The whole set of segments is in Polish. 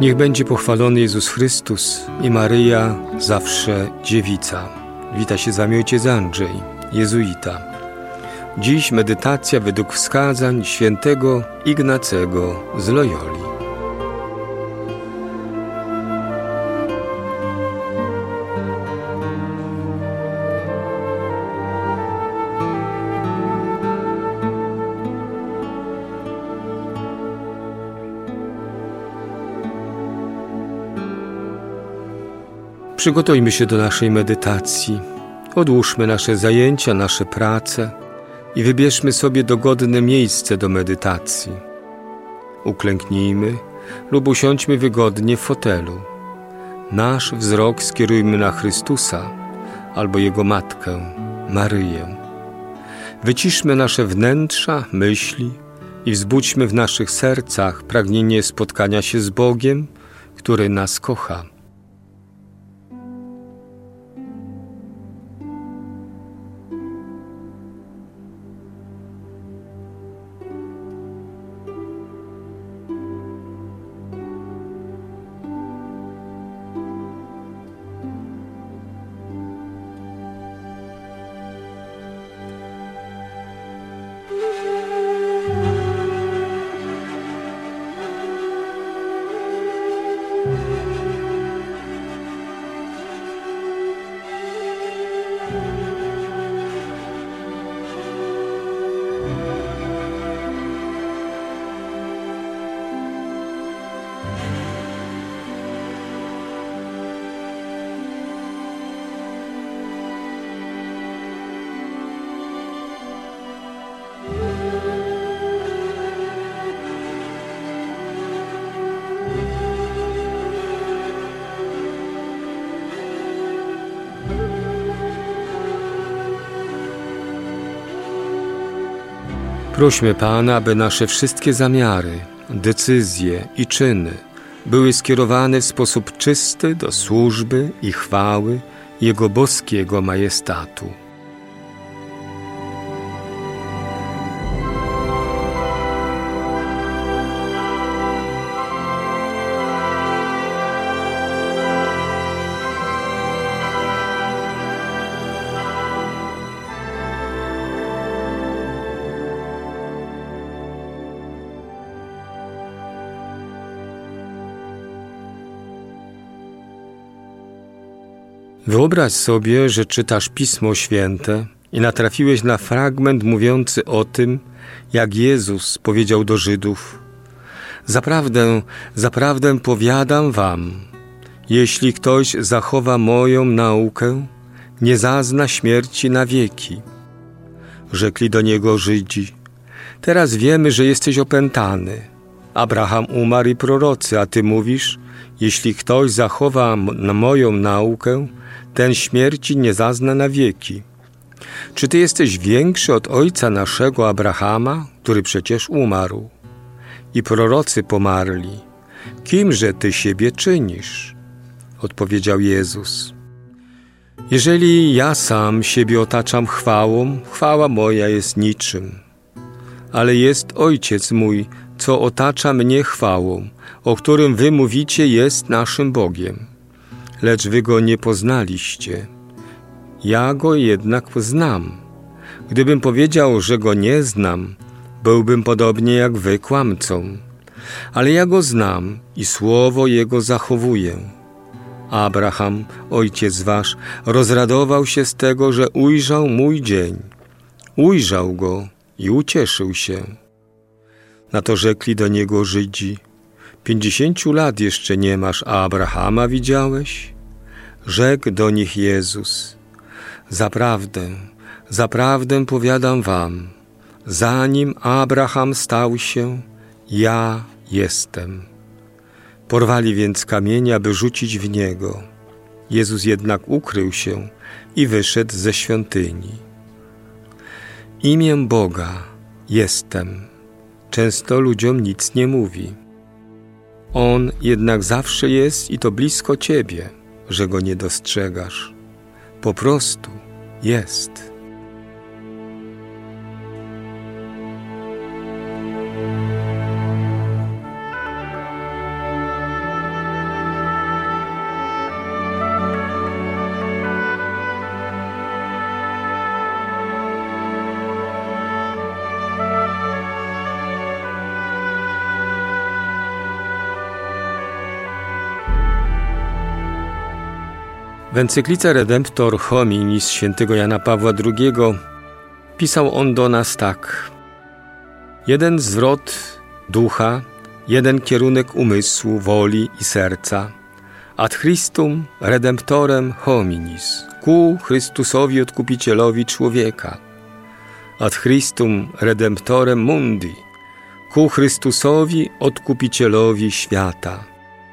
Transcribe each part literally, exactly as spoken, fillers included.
Niech będzie pochwalony Jezus Chrystus i Maryja, zawsze dziewica. Wita się z wami ojciec Andrzej, jezuita. Dziś medytacja według wskazań świętego Ignacego z Loyoli. Przygotujmy się do naszej medytacji. Odłóżmy nasze zajęcia, nasze prace i wybierzmy sobie dogodne miejsce do medytacji. Uklęknijmy lub usiądźmy wygodnie w fotelu. Nasz wzrok skierujmy na Chrystusa albo Jego Matkę, Maryję. Wyciszmy nasze wnętrza, myśli i wzbudźmy w naszych sercach pragnienie spotkania się z Bogiem, który nas kocha. Prośmy Pana, aby nasze wszystkie zamiary, decyzje i czyny były skierowane w sposób czysty do służby i chwały Jego boskiego majestatu. Wyobraź sobie, że czytasz Pismo Święte i natrafiłeś na fragment mówiący o tym, jak Jezus powiedział do Żydów: Zaprawdę, zaprawdę powiadam wam, jeśli ktoś zachowa moją naukę, nie zazna śmierci na wieki. Rzekli do niego Żydzi: Teraz wiemy, że jesteś opętany. Abraham umarł i prorocy, a ty mówisz: jeśli ktoś zachowa m- moją naukę, ten śmierci nie zazna na wieki. Czy ty jesteś większy od ojca naszego Abrahama, który przecież umarł? I prorocy pomarli. Kimże ty siebie czynisz? Odpowiedział Jezus: Jeżeli ja sam siebie otaczam chwałą, chwała moja jest niczym. Ale jest Ojciec mój, co otacza mnie chwałą, o którym wy mówicie jest naszym Bogiem. Lecz wy go nie poznaliście. Ja go jednak znam. Gdybym powiedział, że go nie znam, byłbym podobnie jak wy kłamcą. Ale ja go znam i słowo jego zachowuję. Abraham, ojciec wasz, rozradował się z tego, że ujrzał mój dzień. Ujrzał go i ucieszył się. Na to rzekli do niego Żydzi: Pięćdziesięciu lat jeszcze nie masz, a Abrahama widziałeś? Rzekł do nich Jezus: Zaprawdę, zaprawdę powiadam wam, zanim Abraham stał się, ja jestem. Porwali więc kamienia, aby rzucić w niego. Jezus jednak ukrył się i wyszedł ze świątyni. Imię Boga jestem często ludziom nic nie mówi. On jednak zawsze jest i to blisko ciebie, że go nie dostrzegasz. Po prostu jest. W encyklice Redemptor Hominis świętego Jana Pawła drugiego pisał on do nas tak: jeden zwrot ducha, jeden kierunek umysłu, woli i serca, ad Christum Redemptorem hominis, ku Chrystusowi Odkupicielowi człowieka, ad Christum Redemptorem mundi, ku Chrystusowi Odkupicielowi świata.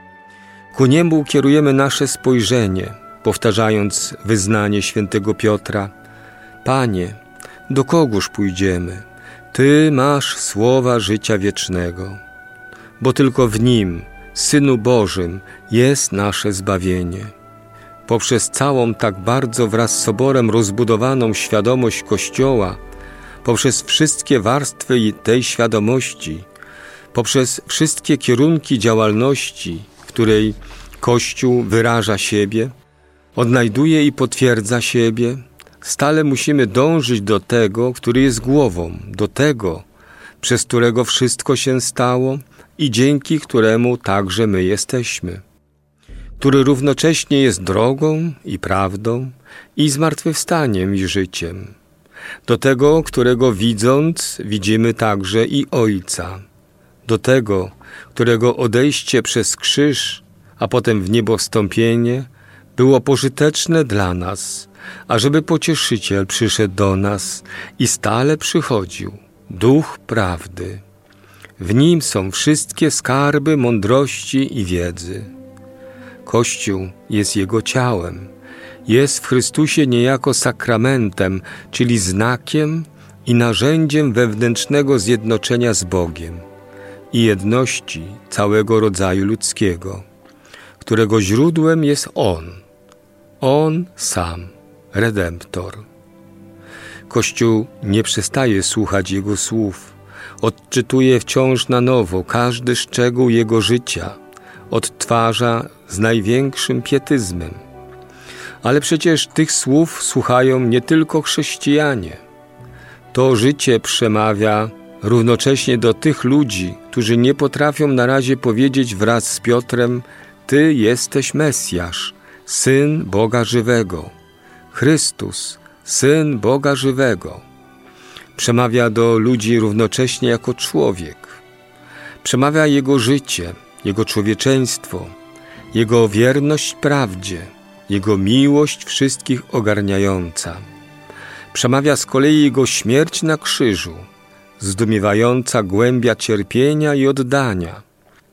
Ku Niemu kierujemy nasze spojrzenie, powtarzając wyznanie świętego Piotra: Panie, do kogóż pójdziemy? Ty masz słowa życia wiecznego, bo tylko w Nim, Synu Bożym, jest nasze zbawienie. Poprzez całą tak bardzo wraz z Soborem rozbudowaną świadomość Kościoła, poprzez wszystkie warstwy tej świadomości, poprzez wszystkie kierunki działalności, w której Kościół wyraża siebie, odnajduje i potwierdza siebie, stale musimy dążyć do tego, który jest głową, do tego, przez którego wszystko się stało i dzięki któremu także my jesteśmy, który równocześnie jest drogą i prawdą i zmartwychwstaniem i życiem, do tego, którego widząc widzimy także i Ojca, do tego, którego odejście przez krzyż, a potem w niebo wstąpienie było pożyteczne dla nas, ażeby Pocieszyciel przyszedł do nas i stale przychodził, Duch Prawdy. W Nim są wszystkie skarby mądrości i wiedzy. Kościół jest Jego ciałem, jest w Chrystusie niejako sakramentem, czyli znakiem i narzędziem wewnętrznego zjednoczenia z Bogiem i jedności całego rodzaju ludzkiego, którego źródłem jest On, On sam, Redemptor. Kościół nie przestaje słuchać Jego słów, odczytuje wciąż na nowo każdy szczegół Jego życia, odtwarza z największym pietyzmem. Ale przecież tych słów słuchają nie tylko chrześcijanie. To życie przemawia równocześnie do tych ludzi, którzy nie potrafią na razie powiedzieć wraz z Piotrem: Ty jesteś Mesjasz, Syn Boga żywego, Chrystus, Syn Boga żywego. Przemawia do ludzi równocześnie jako człowiek. Przemawia Jego życie, Jego człowieczeństwo, Jego wierność prawdzie, Jego miłość wszystkich ogarniająca. Przemawia z kolei Jego śmierć na krzyżu, zdumiewająca głębia cierpienia i oddania.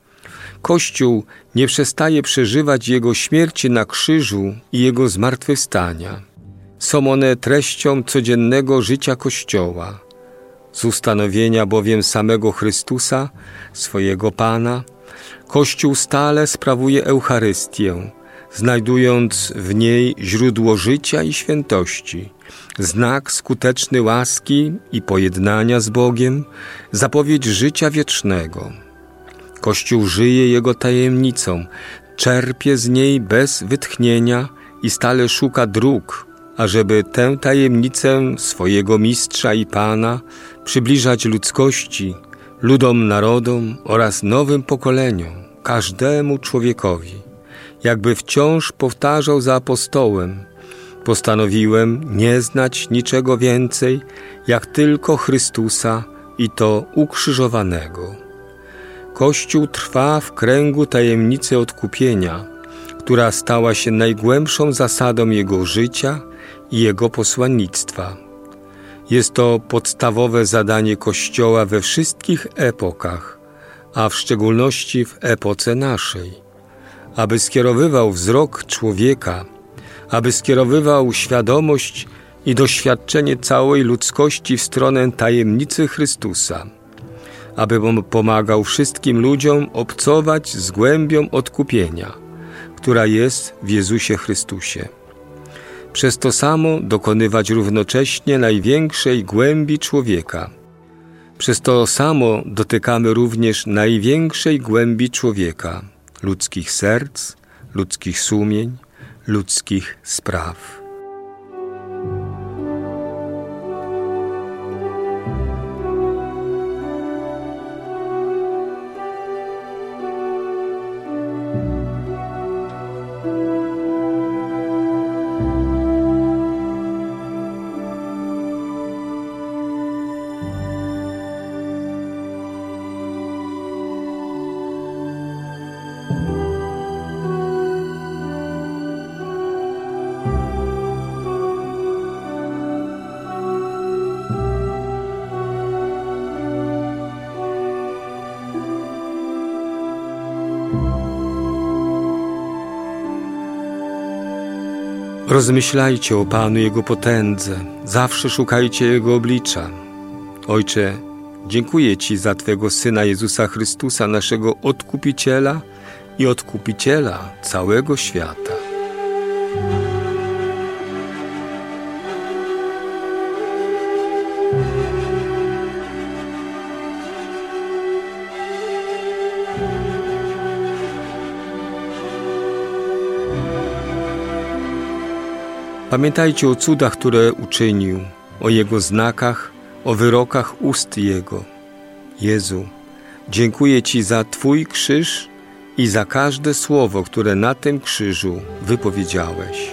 Kościół nie przestaje przeżywać Jego śmierci na krzyżu i Jego zmartwychwstania. Są one treścią codziennego życia Kościoła. Z ustanowienia bowiem samego Chrystusa, swojego Pana, Kościół stale sprawuje Eucharystię, znajdując w niej źródło życia i świętości, znak skuteczny łaski i pojednania z Bogiem, zapowiedź życia wiecznego. Kościół żyje Jego tajemnicą, czerpie z niej bez wytchnienia i stale szuka dróg, ażeby tę tajemnicę swojego Mistrza i Pana przybliżać ludzkości, ludom, narodom oraz nowym pokoleniom, każdemu człowiekowi. Jakby wciąż powtarzał za apostołem: postanowiłem nie znać niczego więcej, jak tylko Chrystusa i to ukrzyżowanego. Kościół trwa w kręgu tajemnicy odkupienia, która stała się najgłębszą zasadą Jego życia i Jego posłannictwa. Jest to podstawowe zadanie Kościoła we wszystkich epokach, a w szczególności w epoce naszej, aby skierowywał wzrok człowieka, aby skierowywał świadomość i doświadczenie całej ludzkości w stronę tajemnicy Chrystusa, aby pomagał wszystkim ludziom obcować z głębią odkupienia, która jest w Jezusie Chrystusie. Przez to samo dokonywać równocześnie największej głębi człowieka. Przez to samo dotykamy również największej głębi człowieka, ludzkich serc, ludzkich sumień, ludzkich spraw. Rozmyślajcie o Panu, Jego potędze, zawsze szukajcie Jego oblicza. Ojcze, dziękuję Ci za Twego Syna Jezusa Chrystusa, naszego Odkupiciela i Odkupiciela całego świata. Pamiętajcie o cudach, które uczynił, o Jego znakach, o wyrokach ust Jego. Jezu, dziękuję Ci za Twój krzyż i za każde słowo, które na tym krzyżu wypowiedziałeś.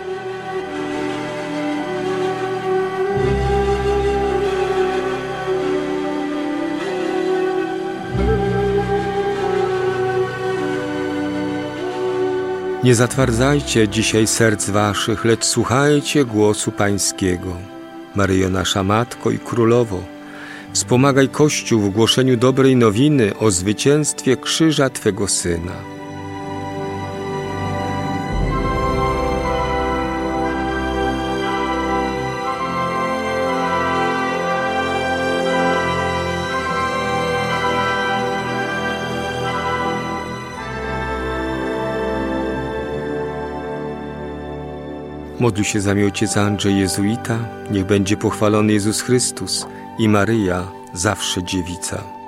Nie zatwardzajcie dzisiaj serc waszych, lecz słuchajcie głosu Pańskiego. Maryjo, nasza Matko i Królowo, wspomagaj Kościół w głoszeniu dobrej nowiny o zwycięstwie krzyża Twego Syna. Modli się za mnie ojciec Andrzej Jezuita, niech będzie pochwalony Jezus Chrystus i Maryja, zawsze dziewica.